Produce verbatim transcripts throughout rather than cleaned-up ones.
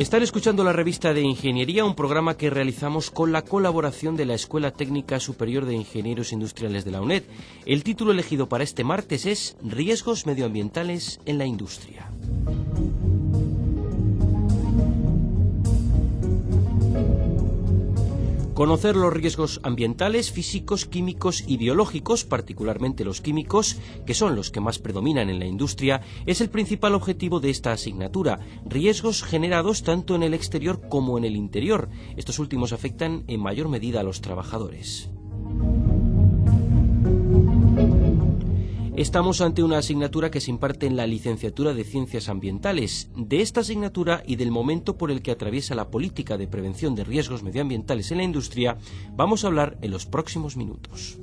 Están escuchando la revista de Ingeniería, un programa que realizamos con la colaboración de la Escuela Técnica Superior de Ingenieros Industriales de la UNED. El título elegido para este martes es Riesgos medioambientales en la industria. Conocer los riesgos ambientales, físicos, químicos y biológicos, particularmente los químicos, que son los que más predominan en la industria, es el principal objetivo de esta asignatura. Riesgos generados tanto en el exterior como en el interior. Estos últimos afectan en mayor medida a los trabajadores. Estamos ante una asignatura que se imparte en la licenciatura de Ciencias Ambientales. De esta asignatura y del momento por el que atraviesa la política de prevención de riesgos medioambientales en la industria, vamos a hablar en los próximos minutos.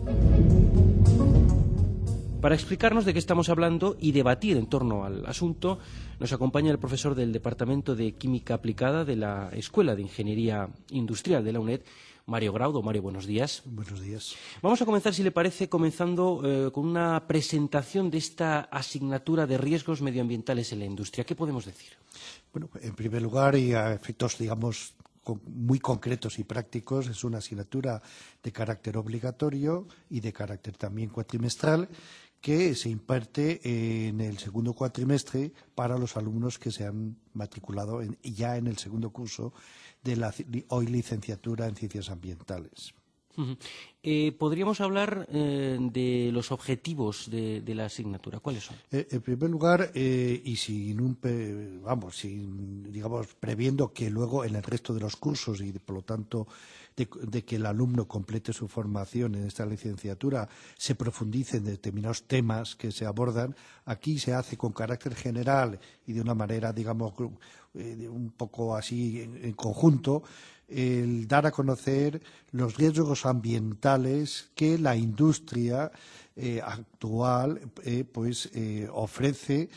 Para explicarnos de qué estamos hablando y debatir en torno al asunto, nos acompaña el profesor del Departamento de Química Aplicada de la Escuela de Ingeniería Industrial de la UNED, Mario Graudo. Mario, buenos días. Buenos días. Vamos a comenzar, si le parece, comenzando eh, con una presentación de esta asignatura de riesgos medioambientales en la industria. ¿Qué podemos decir? Bueno, en primer lugar, y a efectos, digamos, muy concretos y prácticos, es una asignatura de carácter obligatorio y de carácter también cuatrimestral que se imparte en el segundo cuatrimestre para los alumnos que se han matriculado en, ya en el segundo curso de la hoy licenciatura en Ciencias Ambientales. Uh-huh. eh, ¿Podríamos hablar eh, de los objetivos de, de la asignatura? ¿Cuáles son? Eh, en primer lugar, eh, y sin un, vamos, sin, digamos, previendo que luego en el resto de los cursos y, de, por lo tanto, de, de que el alumno complete su formación en esta licenciatura, se profundice en determinados temas que se abordan, aquí se hace con carácter general y de una manera, digamos, eh, un poco así en, en conjunto, el dar a conocer los riesgos ambientales que la industria eh, actual eh, pues eh, ofrece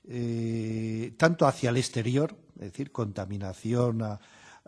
eh, tanto hacia el exterior, es decir, contaminación a,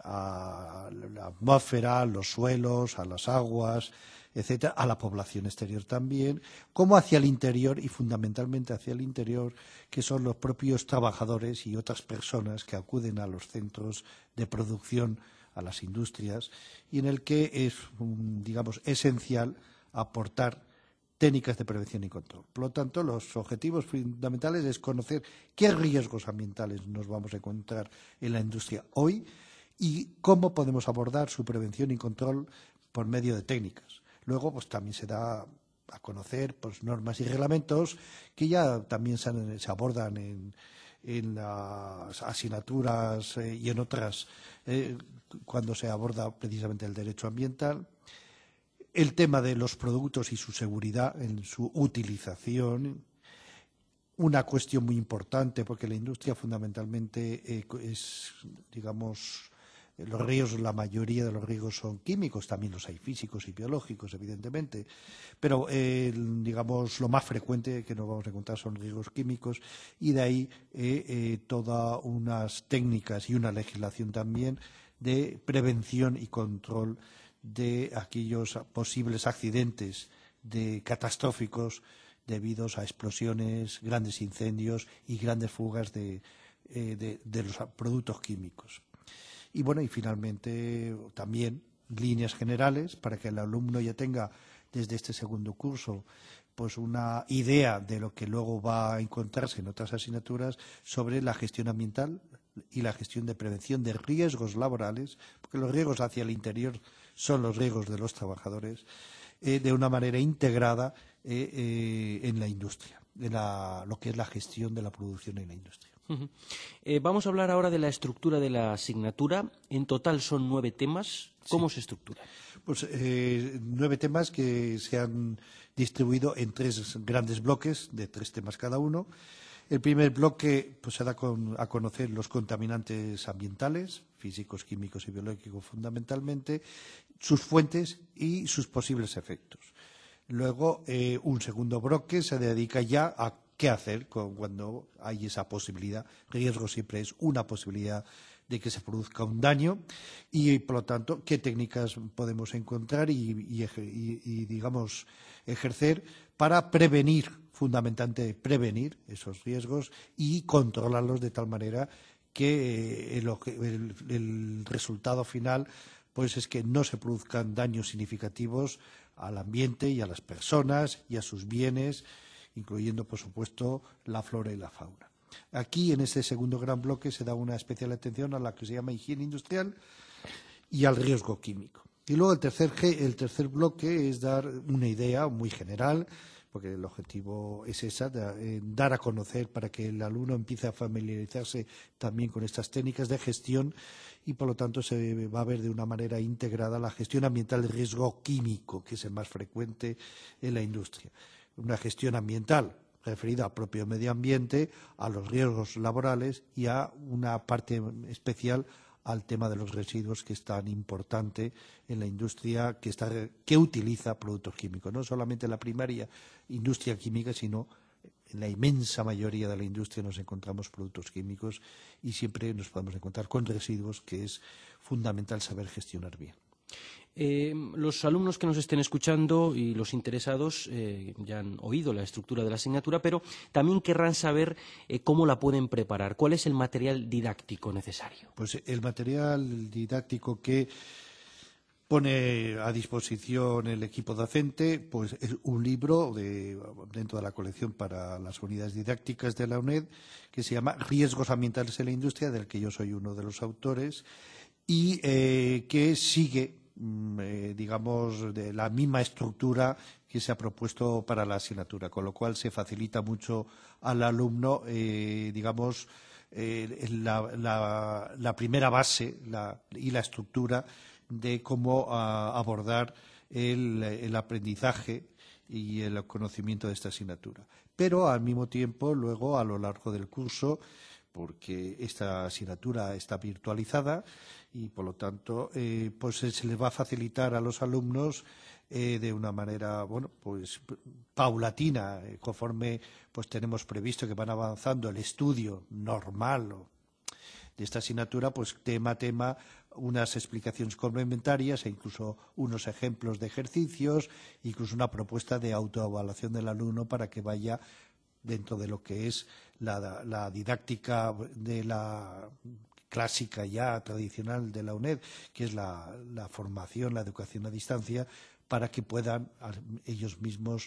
a la atmósfera, a los suelos, a las aguas, etcétera, a la población exterior también, como hacia el interior y fundamentalmente hacia el interior, que son los propios trabajadores y otras personas que acuden a los centros de producción, a las industrias, y en el que es, digamos, esencial aportar técnicas de prevención y control. Por lo tanto, los objetivos fundamentales es conocer qué riesgos ambientales nos vamos a encontrar en la industria hoy y cómo podemos abordar su prevención y control por medio de técnicas. Luego, pues también se da a conocer pues, normas y reglamentos que ya también se, se abordan en en las asignaturas eh, y en otras eh, cuando se aborda precisamente el derecho ambiental, el tema de los productos y su seguridad en su utilización, una cuestión muy importante porque la industria fundamentalmente eh, es, digamos, los riesgos, la mayoría de los riesgos son químicos, también los hay físicos y biológicos, evidentemente, pero eh, digamos lo más frecuente que nos vamos a encontrar son riesgos químicos y de ahí eh, eh, todas unas técnicas y una legislación también de prevención y control de aquellos posibles accidentes de catastróficos debidos a explosiones, grandes incendios y grandes fugas de, eh, de, de los productos químicos. Y bueno, y finalmente también líneas generales para que el alumno ya tenga desde este segundo curso pues una idea de lo que luego va a encontrarse en otras asignaturas sobre la gestión ambiental y la gestión de prevención de riesgos laborales, porque los riesgos hacia el interior son los riesgos de los trabajadores, eh, de una manera integrada eh, eh, en la industria, en la, lo que es la gestión de la producción en la industria. Uh-huh. Eh, vamos a hablar ahora de la estructura de la asignatura. En total son nueve temas. ¿Cómo sí. se estructura? Pues eh, nueve temas que se han distribuido en tres grandes bloques de tres temas cada uno. El primer bloque pues, se da con, a conocer los contaminantes ambientales, físicos, químicos y biológicos fundamentalmente, sus fuentes y sus posibles efectos. Luego, eh, un segundo bloque se dedica ya a qué hacer cuando hay esa posibilidad. Riesgo siempre es una posibilidad de que se produzca un daño y, por lo tanto, qué técnicas podemos encontrar y, y, y, y digamos, ejercer para prevenir, fundamentalmente prevenir esos riesgos y controlarlos de tal manera que el, el, el resultado final pues es que no se produzcan daños significativos al ambiente y a las personas y a sus bienes, incluyendo, por supuesto, la flora y la fauna. Aquí, en este segundo gran bloque, se da una especial atención a la que se llama higiene industrial y al riesgo químico. Y luego el tercer, el tercer bloque es dar una idea muy general, porque el objetivo es esa, de, eh, dar a conocer para que el alumno empiece a familiarizarse también con estas técnicas de gestión y, por lo tanto, se va a ver de una manera integrada la gestión ambiental de riesgo químico, que es el más frecuente en la industria. Una gestión ambiental referida al propio medio ambiente, a los riesgos laborales y a una parte especial al tema de los residuos, que es tan importante en la industria que, está, que utiliza productos químicos. No solamente en la primaria industria química, sino en la inmensa mayoría de la industria nos encontramos productos químicos y siempre nos podemos encontrar con residuos, que es fundamental saber gestionar bien. Eh, los alumnos que nos estén escuchando y los interesados eh, ya han oído la estructura de la asignatura, pero también querrán saber eh, cómo la pueden preparar. ¿Cuál es el material didáctico necesario? Pues el material didáctico que pone a disposición el equipo docente pues es un libro de, dentro de la colección para las unidades didácticas de la UNED, que se llama Riesgos ambientales en la industria, del que yo soy uno de los autores, y eh, que sigue Eh, digamos, de la misma estructura que se ha propuesto para la asignatura, con lo cual se facilita mucho al alumno, eh, digamos, eh, la, la, la primera base la, y la estructura de cómo a, abordar el, el aprendizaje y el conocimiento de esta asignatura. Pero, al mismo tiempo, luego, a lo largo del curso, porque esta asignatura está virtualizada y, por lo tanto, eh, pues se les va a facilitar a los alumnos eh, de una manera, bueno, pues paulatina, eh, conforme pues tenemos previsto que van avanzando el estudio normal o de esta asignatura, pues tema a tema, unas explicaciones complementarias e incluso unos ejemplos de ejercicios, incluso una propuesta de autoevaluación del alumno para que vaya dentro de lo que es la, la didáctica de la clásica ya tradicional de la UNED, que es la, la formación, la educación a distancia, para que puedan ellos mismos,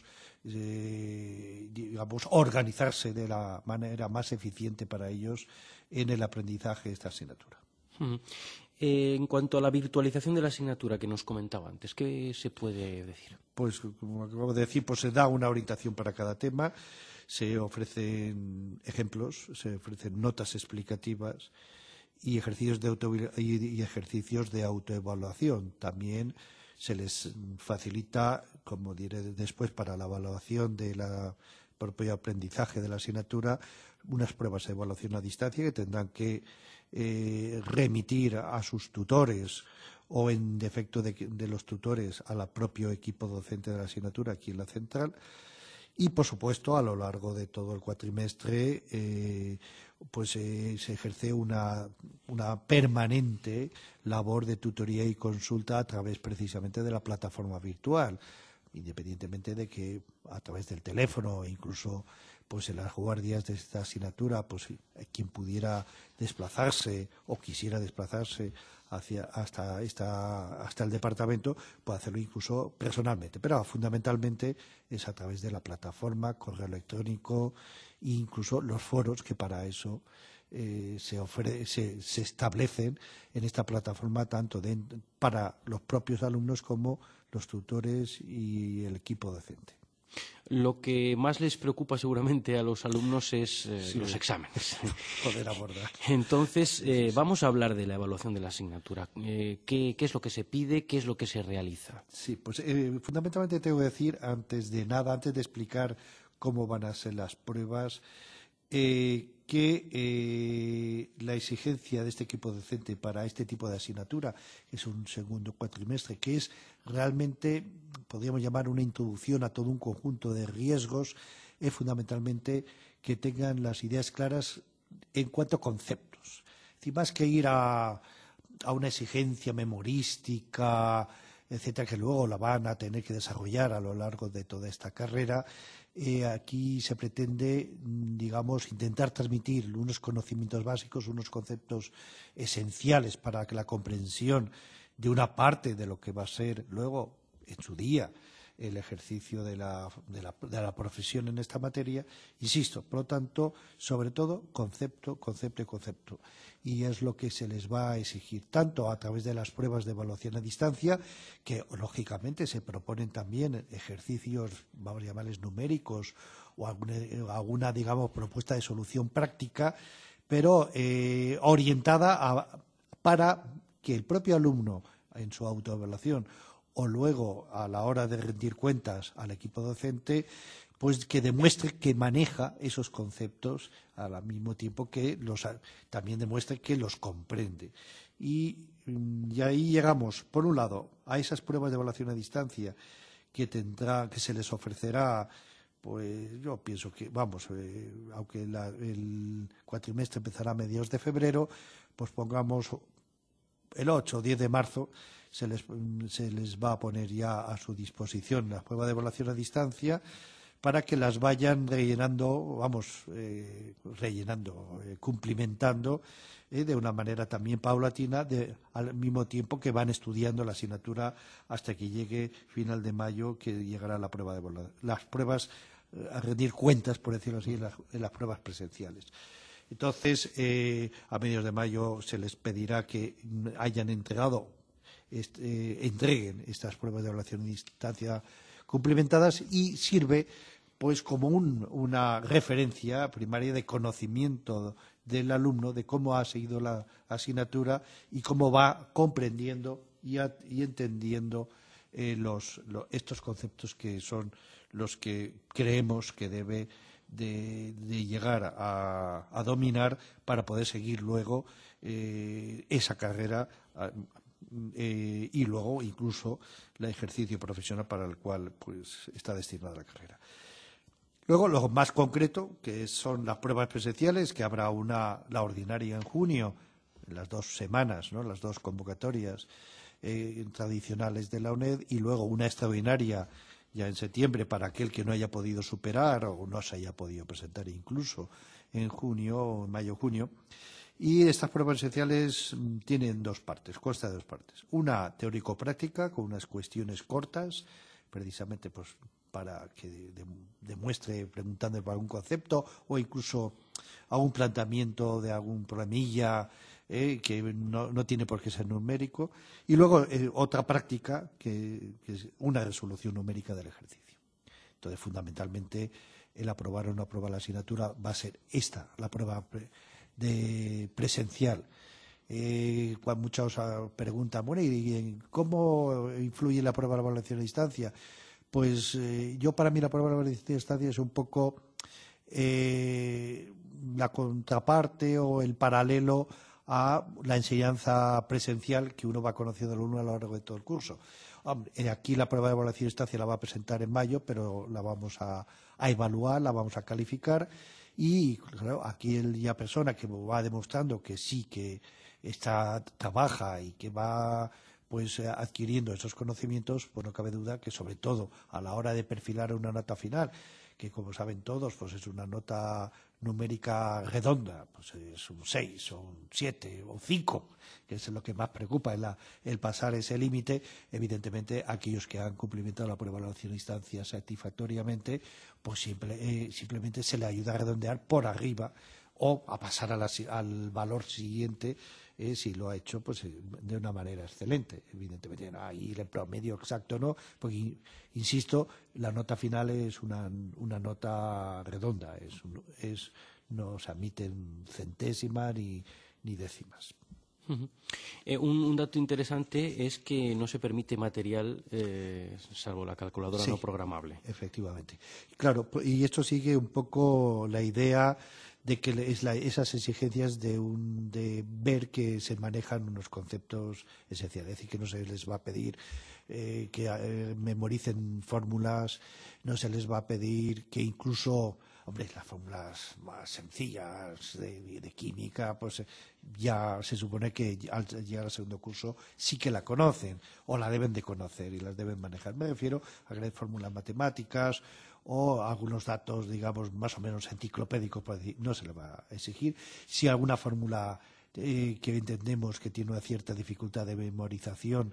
eh, digamos, organizarse de la manera más eficiente para ellos en el aprendizaje de esta asignatura. Uh-huh. Eh, en cuanto a la virtualización de la asignatura que nos comentaba antes, ¿qué se puede decir? Pues, como acabo de decir, pues se da una orientación para cada tema, se ofrecen ejemplos, se ofrecen notas explicativas y ejercicios de auto y ejercicios de autoevaluación. También se les facilita, como diré después, para la evaluación del propio aprendizaje de la asignatura, unas pruebas de evaluación a distancia que tendrán que eh, remitir a sus tutores o, en defecto de, de los tutores, al propio equipo docente de la asignatura aquí en la central. Y, por supuesto, a lo largo de todo el cuatrimestre eh, pues eh, se ejerce una, una permanente labor de tutoría y consulta a través precisamente de la plataforma virtual, independientemente de que a través del teléfono e incluso pues en las guardias de esta asignatura, pues quien pudiera desplazarse o quisiera desplazarse hacia hasta esta hasta el departamento puede hacerlo incluso personalmente, pero fundamentalmente es a través de la plataforma, correo electrónico e incluso los foros que para eso eh, se, ofre, se, se establecen en esta plataforma tanto de, para los propios alumnos como los tutores y el equipo docente. Lo que más les preocupa seguramente a los alumnos es eh, sí, los exámenes. Poder abordar. Entonces, eh, vamos a hablar de la evaluación de la asignatura. Eh, ¿qué, ¿Qué es lo que se pide? ¿Qué es lo que se realiza? Sí, pues eh, fundamentalmente tengo que decir, antes de nada, antes de explicar cómo van a ser las pruebas, eh, que eh, la exigencia de este equipo docente para este tipo de asignatura, que es un segundo cuatrimestre, que es realmente, podríamos llamar una introducción a todo un conjunto de riesgos, es fundamentalmente que tengan las ideas claras en cuanto a conceptos. Es decir, más que ir a, a una exigencia memorística, etcétera, que luego la van a tener que desarrollar a lo largo de toda esta carrera. Eh, aquí se pretende, digamos, intentar transmitir unos conocimientos básicos, unos conceptos esenciales para que la comprensión de una parte de lo que va a ser luego, en su día, el ejercicio de la, de, la, de la profesión en esta materia. Insisto, por lo tanto, sobre todo, concepto, concepto y concepto. Y es lo que se les va a exigir, tanto a través de las pruebas de evaluación a distancia, que lógicamente se proponen también ejercicios, vamos a llamarles numéricos, o alguna, alguna digamos, propuesta de solución práctica, pero eh, orientada a, para que el propio alumno, en su autoevaluación, o luego a la hora de rendir cuentas al equipo docente, pues que demuestre que maneja esos conceptos al mismo tiempo que los, también demuestre que los comprende. Y, y ahí llegamos, por un lado, a esas pruebas de evaluación a distancia que tendrá, que se les ofrecerá, pues yo pienso que, vamos, eh, aunque la, el cuatrimestre empezará a mediados de febrero, pues pongamos el ocho o diez de marzo, se les, se les va a poner ya a su disposición la prueba de evaluación a distancia para que las vayan rellenando, vamos, eh, rellenando, eh, cumplimentando eh, de una manera también paulatina, de, al mismo tiempo que van estudiando la asignatura hasta que llegue final de mayo, que llegará la prueba de evaluación, las pruebas eh, a rendir cuentas, por decirlo así, en las, en las pruebas presenciales. Entonces, eh, a mediados de mayo se les pedirá que hayan entregado, este, eh, entreguen estas pruebas de evaluación a distancia cumplimentadas, y sirve pues como un, una referencia primaria de conocimiento del alumno de cómo ha seguido la asignatura y cómo va comprendiendo y, a, y entendiendo eh, los, lo, estos conceptos que son los que creemos que debe De, de llegar a, a dominar para poder seguir luego eh, esa carrera eh, y luego incluso el ejercicio profesional para el cual pues está destinada la carrera. Luego, lo más concreto, que son las pruebas presenciales, que habrá una, la ordinaria en junio, las dos semanas, ¿no?, las dos convocatorias eh, tradicionales de la UNED, y luego una extraordinaria ya en septiembre para aquel que no haya podido superar o no se haya podido presentar incluso en junio, mayo, junio. Y estas pruebas esenciales tienen dos partes, consta de dos partes. Una teórico-práctica con unas cuestiones cortas, precisamente pues para que de, demuestre preguntando por algún concepto o incluso algún planteamiento de algún problemilla Eh, que no, no tiene por qué ser numérico, y luego eh, otra práctica que, que es una resolución numérica del ejercicio. Entonces, fundamentalmente, el aprobar o no aprobar la asignatura va a ser esta, la prueba pre, de presencial. Eh, cuando muchos preguntan, bueno, ¿y cómo influye la prueba de evaluación a distancia? Pues eh, yo, para mí, la prueba de evaluación a distancia es un poco eh, la contraparte o el paralelo a la enseñanza presencial que uno va conociendo al alumno a lo largo de todo el curso. Aquí la prueba de evaluación a distancia la va a presentar en mayo, pero la vamos a, a evaluar, la vamos a calificar, y claro, aquí el, la persona que va demostrando que sí, que está, trabaja y que va pues adquiriendo esos conocimientos, pues no cabe duda que, sobre todo a la hora de perfilar una nota final, que como saben todos, pues es una nota numérica redonda, pues es un seis o un siete o un cinco, que es lo que más preocupa, el, el pasar ese límite. Evidentemente, aquellos que han cumplimentado la prueba de evaluación a distancia satisfactoriamente, pues simple, eh, simplemente se le ayuda a redondear por arriba o a pasar a la, al valor siguiente, eh, si lo ha hecho pues de una manera excelente. Evidentemente, no hay el promedio exacto, no, porque, insisto, la nota final es una, una nota redonda, es, es, no se admiten centésimas ni, ni décimas. Uh-huh. Eh, un, un dato interesante es que no se permite material eh, salvo la calculadora sí, no programable. Efectivamente. Claro, y esto sigue un poco la idea de que es la, esas exigencias de, un, de ver que se manejan unos conceptos esenciales, es decir, que no se les va a pedir eh, que eh, memoricen fórmulas, no se les va a pedir que incluso Hombre, las fórmulas más sencillas de, de química, pues ya se supone que al llegar al segundo curso sí que la conocen o la deben de conocer y las deben manejar. Me refiero a grandes fórmulas matemáticas o algunos datos, digamos, más o menos enciclopédicos, por decir, no se le va a exigir. Si alguna fórmula eh, que entendemos que tiene una cierta dificultad de memorización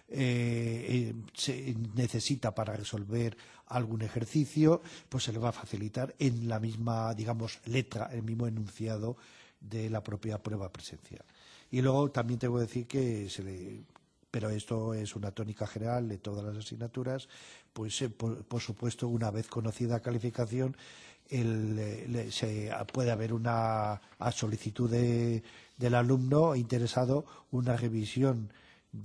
Eh, eh, se necesita para resolver algún ejercicio, pues se le va a facilitar en la misma, digamos, letra, el mismo enunciado de la propia prueba presencial. Y luego también tengo que decir que se le, pero esto es una tónica general de todas las asignaturas, pues eh, por, por supuesto, una vez conocida la calificación, el, le, se, puede haber una a solicitud de, del alumno interesado una revisión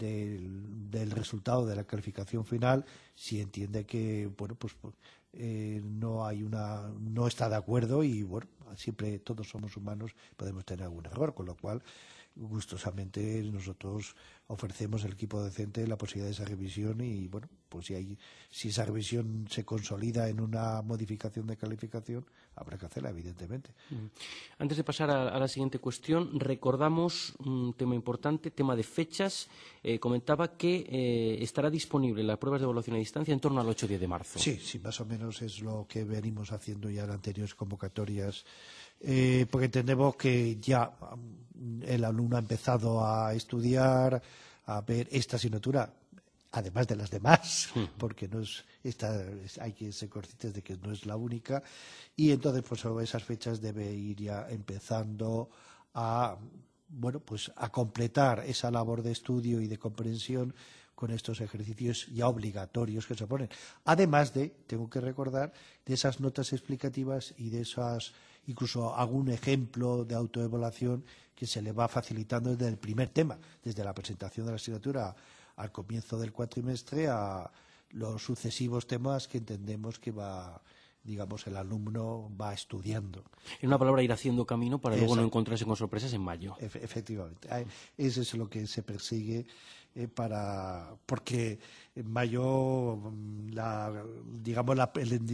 Del, del resultado de la calificación final, si entiende que bueno pues eh, no hay una no está de acuerdo, y bueno, siempre todos somos humanos, podemos tener algún error, con lo cual gustosamente nosotros ofrecemos al equipo docente la posibilidad de esa revisión, y bueno, pues si hay si esa revisión se consolida en una modificación de calificación, habrá que hacerla, evidentemente. Antes de pasar a, a la siguiente cuestión, recordamos un tema importante, tema de fechas. Eh, comentaba que eh, estará disponible las pruebas de evaluación a distancia en torno al ocho o diez de marzo. Sí, sí, más o menos es lo que venimos haciendo ya en anteriores convocatorias, eh, porque entendemos que ya el alumno ha empezado a estudiar, a ver esta asignatura, además de las demás, porque no es esta, hay que ser conscientes de que no es la única, y entonces pues sobre esas fechas debe ir ya empezando a bueno pues a completar esa labor de estudio y de comprensión con estos ejercicios ya obligatorios que se ponen. Además de, tengo que recordar, de esas notas explicativas y de esas, incluso algún ejemplo de autoevaluación que se le va facilitando desde el primer tema, desde la presentación de la asignatura al comienzo del cuatrimestre a los sucesivos temas que entendemos que va, digamos, el alumno va estudiando. En una palabra, ir haciendo camino para luego Exacto. no encontrarse con sorpresas en mayo. Efe, efectivamente. Eso es lo que se persigue, eh, para porque en mayo la, digamos, la,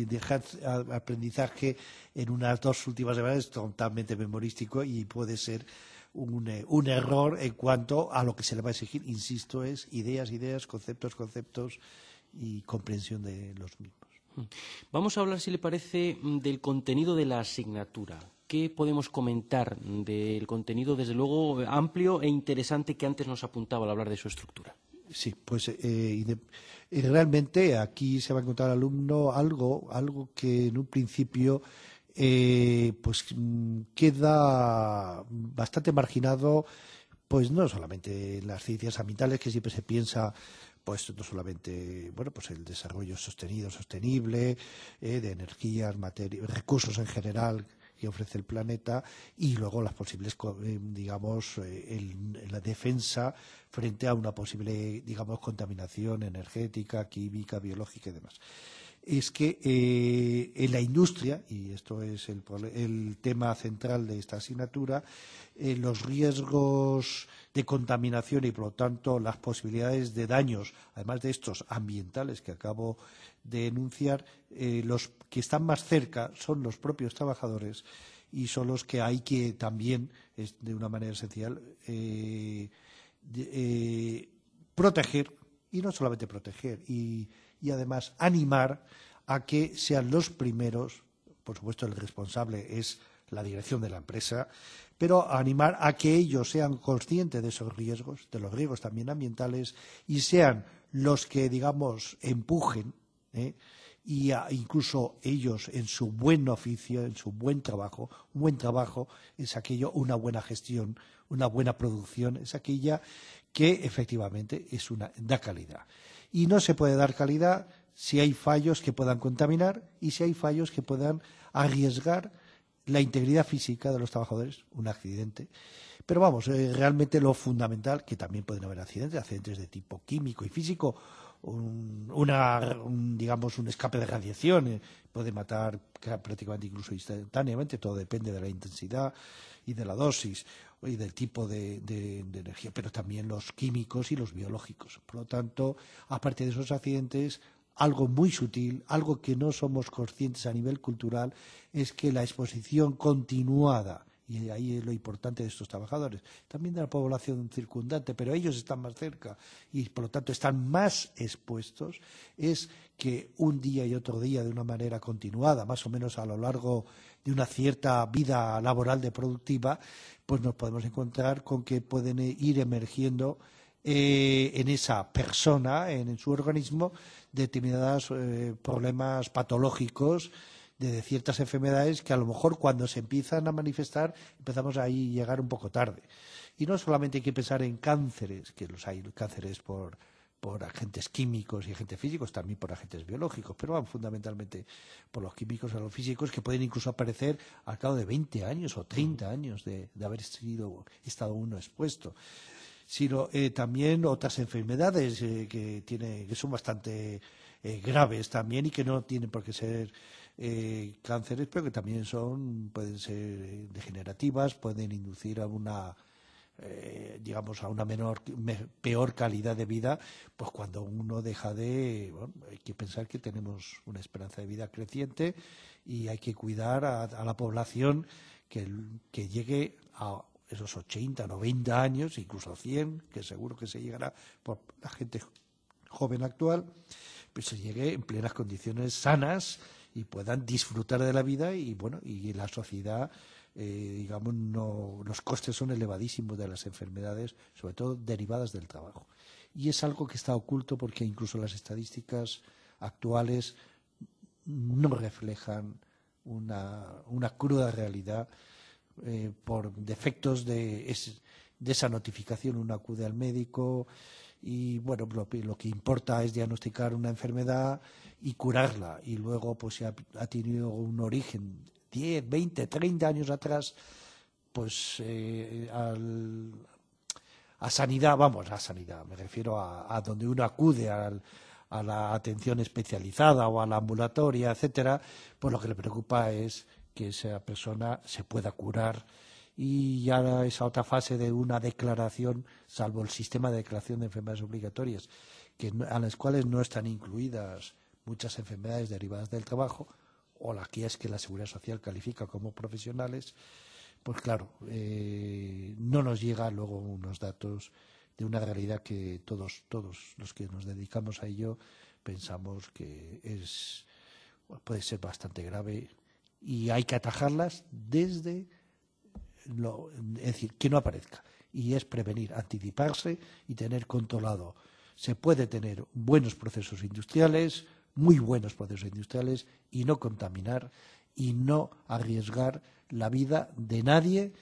el aprendizaje en unas dos últimas semanas es totalmente memorístico y puede ser Un, un error en cuanto a lo que se le va a exigir, insisto, es ideas, ideas, conceptos, conceptos y comprensión de los mismos. Vamos a hablar, si le parece, del contenido de la asignatura. ¿Qué podemos comentar del contenido, desde luego, amplio e interesante que antes nos apuntaba al hablar de su estructura? Sí, pues eh, y de, y realmente aquí se va a encontrar al alumno algo, algo que en un principio Eh, pues queda bastante marginado, pues no solamente en las ciencias ambientales, que siempre se piensa pues no solamente bueno pues el desarrollo sostenido, sostenible, eh, de energías, recursos en general que ofrece el planeta, y luego las posibles, eh, digamos, eh, el, la defensa frente a una posible, digamos, contaminación energética, química, biológica y demás. Es que eh, en la industria, y esto es el, el tema central de esta asignatura, eh, los riesgos de contaminación y, por lo tanto, las posibilidades de daños, además de estos ambientales que acabo de enunciar, eh, los que están más cerca son los propios trabajadores, y son los que hay que también, es, de una manera esencial, eh, de, eh, proteger, y no solamente proteger, y y además animar a que sean los primeros, por supuesto el responsable es la dirección de la empresa, pero animar a que ellos sean conscientes de esos riesgos, de los riesgos también ambientales, y sean los que, digamos, empujen, ¿eh? y a, incluso ellos en su buen oficio, en su buen trabajo. Un buen trabajo es aquello, una buena gestión, una buena producción, es aquella que efectivamente es una, da calidad. Y no se puede dar calidad si hay fallos que puedan contaminar y si hay fallos que puedan arriesgar la integridad física de los trabajadores, un accidente. Pero vamos, eh, realmente lo fundamental, que también pueden haber accidentes, accidentes de tipo químico y físico, un, una, un, digamos, un escape de radiación, eh, puede matar prácticamente incluso instantáneamente, todo depende de la intensidad y de la dosis y del tipo de, de, de energía, pero también los químicos y los biológicos. Por lo tanto, aparte de esos accidentes, algo muy sutil, algo que no somos conscientes a nivel cultural, es que la exposición continuada, y ahí es lo importante de estos trabajadores, también de la población circundante, pero ellos están más cerca y por lo tanto están más expuestos, es que un día y otro día de una manera continuada, más o menos a lo largo de una cierta vida laboral de productiva, pues nos podemos encontrar con que pueden ir emergiendo eh, en esa persona, en, en su organismo, determinados eh, problemas patológicos de ciertas enfermedades que a lo mejor cuando se empiezan a manifestar empezamos ahí a llegar un poco tarde. Y no solamente hay que pensar en cánceres, que los hay cánceres por, por agentes químicos y agentes físicos, también por agentes biológicos, pero van fundamentalmente por los químicos o los físicos, que pueden incluso aparecer al cabo de veinte años o treinta años de, de haber sido, estado uno expuesto. Sino eh, también otras enfermedades eh, que, tiene, que son bastante eh, graves también y que no tienen por qué ser eh, cánceres, pero que también son pueden ser degenerativas, pueden inducir a una eh, digamos a una menor me, peor calidad de vida, pues cuando uno deja de bueno, hay que pensar que tenemos una esperanza de vida creciente y hay que cuidar a, a la población que, que llegue a esos ochenta, noventa años, incluso cien, que seguro que se llegará por la gente joven actual, pues se llegue en plenas condiciones sanas y puedan disfrutar de la vida y bueno y la sociedad, eh, digamos, no, los costes son elevadísimos de las enfermedades, sobre todo derivadas del trabajo. Y es algo que está oculto porque incluso las estadísticas actuales no reflejan una, una cruda realidad. Eh, por defectos de, es, de esa notificación uno acude al médico y bueno lo, lo que importa es diagnosticar una enfermedad y curarla y luego pues si ha, ha tenido un origen diez, veinte, treinta años atrás pues eh, al, a sanidad, vamos a sanidad, me refiero a, a donde uno acude al, a la atención especializada o a la ambulatoria, etcétera, pues lo que le preocupa es que esa persona se pueda curar y ya esa otra fase de una declaración, salvo el sistema de declaración de enfermedades obligatorias, que, a las cuales no están incluidas muchas enfermedades derivadas del trabajo o las que es que la Seguridad Social califica como profesionales, pues claro, eh, no nos llegan luego unos datos de una realidad que todos, todos los que nos dedicamos a ello pensamos que es puede ser bastante grave. Y hay que atajarlas desde, lo, es decir, que no aparezca. Y es prevenir, anticiparse y tener controlado. Se puede tener buenos procesos industriales, muy buenos procesos industriales, y no contaminar y no arriesgar la vida de nadie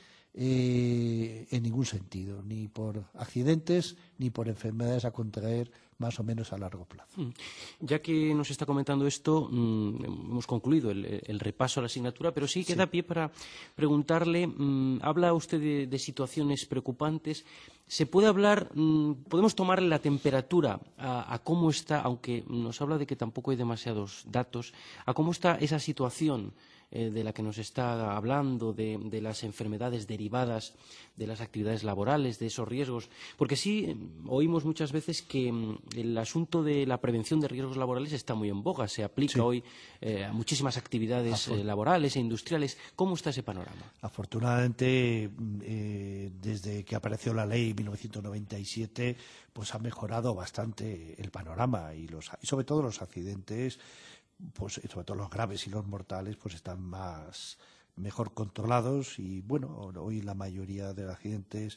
eh, en ningún sentido, ni por accidentes ni por enfermedades a contraer más o menos a largo plazo. Ya que nos está comentando esto, mmm, hemos concluido el, el repaso a la asignatura, pero sí queda sí. pie para preguntarle, mmm, habla usted de, de situaciones preocupantes. ¿Se puede hablar, mmm, podemos tomarle la temperatura a, a cómo está, aunque nos habla de que tampoco hay demasiados datos, a cómo está esa situación eh, de la que nos está hablando, de, de las enfermedades derivadas de las actividades laborales, de esos riesgos? Porque sí, eh, oímos muchas veces que el asunto de la prevención de riesgos laborales está muy en boga, se aplica sí. hoy eh, a muchísimas actividades eh, laborales e industriales. ¿Cómo está ese panorama? Afortunadamente, eh, desde que apareció la ley en mil novecientos noventa y siete, pues ha mejorado bastante el panorama y, los, y sobre todo los accidentes, pues sobre todo los graves y los mortales, pues están más mejor controlados y bueno, hoy la mayoría de los accidentes,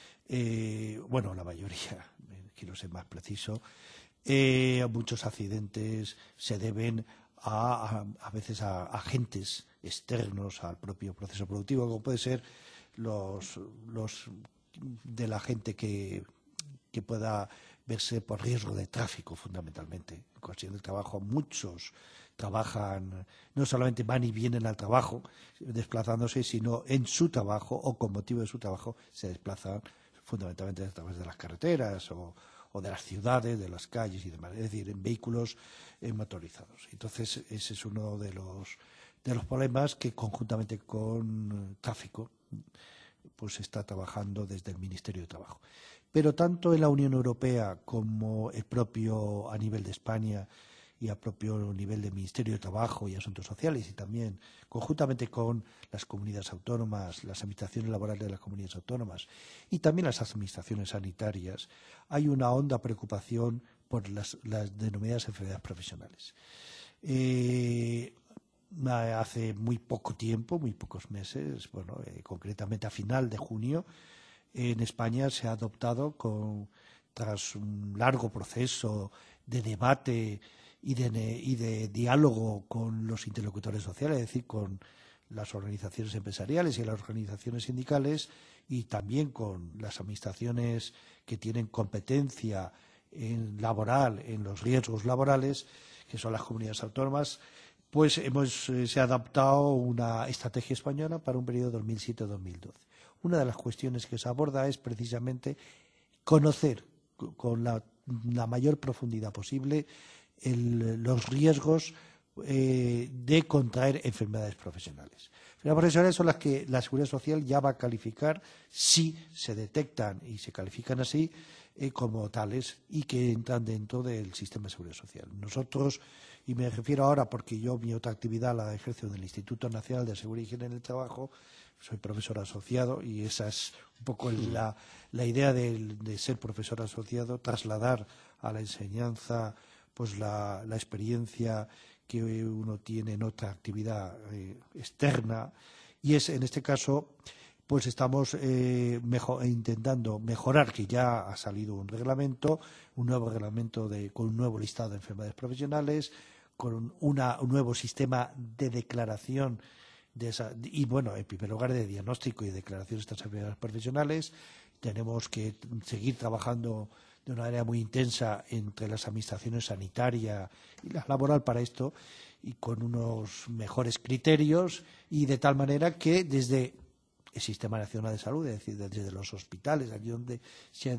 eh, bueno, la mayoría, quiero ser más preciso, eh, muchos accidentes se deben a, a, a veces a agentes externos al propio proceso productivo, como puede ser los, los de la gente que, que pueda verse por riesgo de tráfico, fundamentalmente. En cuestión del trabajo, muchos trabajan, no solamente van y vienen al trabajo desplazándose, sino en su trabajo o con motivo de su trabajo se desplazan fundamentalmente a través de las carreteras o, o de las ciudades, de las calles y demás, es decir, en vehículos eh, motorizados. Entonces, ese es uno de los, de los problemas que conjuntamente con tráfico pues se está trabajando desde el Ministerio de Trabajo. Pero tanto en la Unión Europea como el propio a nivel de España y a propio nivel del Ministerio de Trabajo y Asuntos Sociales, y también conjuntamente con las comunidades autónomas, las administraciones laborales de las comunidades autónomas y también las administraciones sanitarias, hay una honda preocupación por las, las denominadas enfermedades profesionales. Eh, hace muy poco tiempo, muy pocos meses, bueno, eh, concretamente a final de junio, en España se ha adoptado, con, tras un largo proceso de debate y de, y de diálogo con los interlocutores sociales, es decir, con las organizaciones empresariales y las organizaciones sindicales, y también con las administraciones que tienen competencia en laboral, en los riesgos laborales, que son las comunidades autónomas, pues hemos eh, se ha adaptado una estrategia española para un periodo dos mil siete a dos mil doce. Una de las cuestiones que se aborda es precisamente conocer con la, la mayor profundidad posible el, los riesgos eh, de contraer enfermedades profesionales. Enfermedades profesionales son las que la Seguridad Social ya va a calificar si se detectan y se califican así eh, como tales y que entran dentro del sistema de Seguridad Social. Nosotros, y me refiero ahora porque yo mi otra actividad la ejerzo en el Instituto Nacional de Seguridad y Higiene en el Trabajo, soy profesor asociado y esa es un poco la, la idea de, de ser profesor asociado, trasladar a la enseñanza pues la, la experiencia que uno tiene en otra actividad eh, externa, y es en este caso pues estamos eh, mejor, intentando mejorar, que ya ha salido un reglamento, un nuevo reglamento de, con un nuevo listado de enfermedades profesionales, con una, un nuevo sistema de declaración de esa, y bueno, en primer lugar de diagnóstico y declaración de estas enfermedades profesionales. Tenemos que seguir trabajando de una manera muy intensa entre las administraciones sanitaria y la laboral para esto, y con unos mejores criterios, y de tal manera que desde el Sistema Nacional de Salud, es decir, desde los hospitales, allí donde se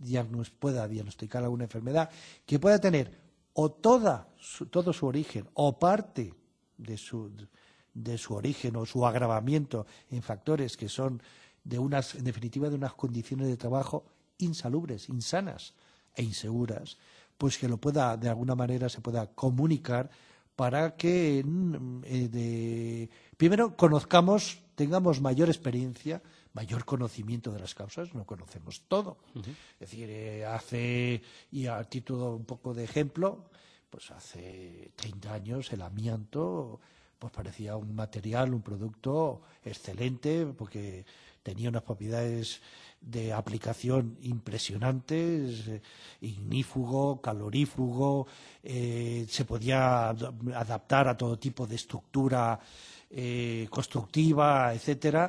pueda diagnosticar alguna enfermedad, que pueda tener o toda su, todo su origen o parte de su, de su origen o su agravamiento en factores que son de unas, en definitiva, de unas condiciones de trabajo insalubres, insanas e inseguras, pues que lo pueda, de alguna manera, se pueda comunicar para que eh, de, primero conozcamos, tengamos mayor experiencia, mayor conocimiento de las causas. No conocemos todo. Uh-huh. Es decir, eh, hace, y a título un poco de ejemplo, pues hace treinta años el amianto pues parecía un material, un producto excelente, porque tenía unas propiedades de aplicación impresionantes, eh, ignífugo, calorífugo, eh, se podía adaptar a todo tipo de estructura eh, constructiva, etcétera,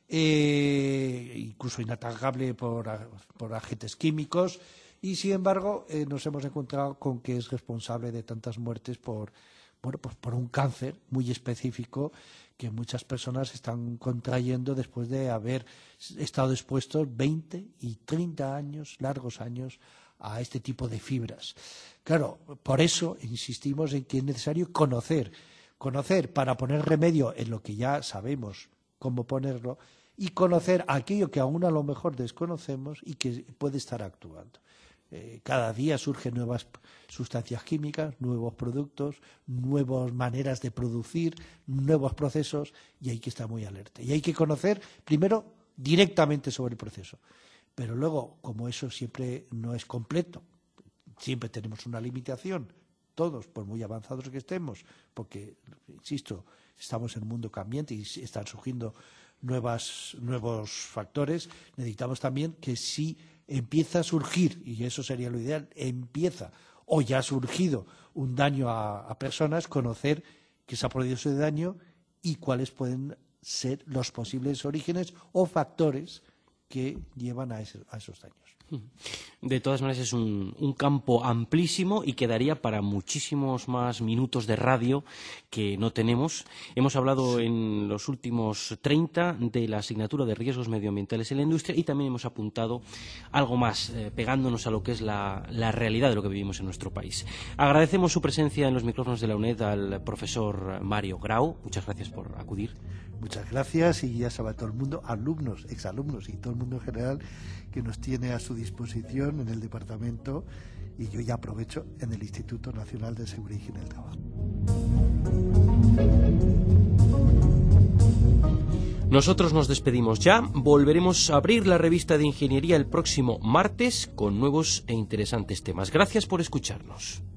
eh, incluso inatacable por, por agentes químicos, y sin embargo eh, nos hemos encontrado con que es responsable de tantas muertes por, bueno, pues por un cáncer muy específico que muchas personas están contrayendo después de haber estado expuestos veinte y treinta años, largos años, a este tipo de fibras. Claro, por eso insistimos en que es necesario conocer, conocer para poner remedio en lo que ya sabemos cómo ponerlo, y conocer aquello que aún a lo mejor desconocemos y que puede estar actuando. Eh, cada día surgen nuevas sustancias químicas, nuevos productos, nuevas maneras de producir, nuevos procesos, y hay que estar muy alerta. Y hay que conocer, primero, directamente sobre el proceso. Pero luego, como eso siempre no es completo, siempre tenemos una limitación, todos, por muy avanzados que estemos, porque, insisto, estamos en un mundo cambiante y están surgiendo nuevas, nuevos factores, necesitamos también que si empieza a surgir, y eso sería lo ideal, empieza o ya ha surgido un daño a, a personas, conocer qué se ha producido ese daño y cuáles pueden ser los posibles orígenes o factores que llevan a, ese, a esos daños. De todas maneras es un, un campo amplísimo y quedaría para muchísimos más minutos de radio que no tenemos. Hemos hablado en los últimos treinta de la asignatura de riesgos medioambientales en la industria, y también hemos apuntado algo más, eh, pegándonos a lo que es la, la realidad de lo que vivimos en nuestro país. Agradecemos su presencia en los micrófonos de la UNED al profesor Mario Grau. Muchas gracias por acudir. Muchas gracias, y ya sabe todo el mundo, alumnos, exalumnos y todo el mundo en general, que nos tiene a su su disposición en el departamento y yo ya aprovecho en el Instituto Nacional de Seguridad y Higiene del Trabajo. Nosotros nos despedimos ya, volveremos a abrir la revista de Ingeniería el próximo martes con nuevos e interesantes temas. Gracias por escucharnos.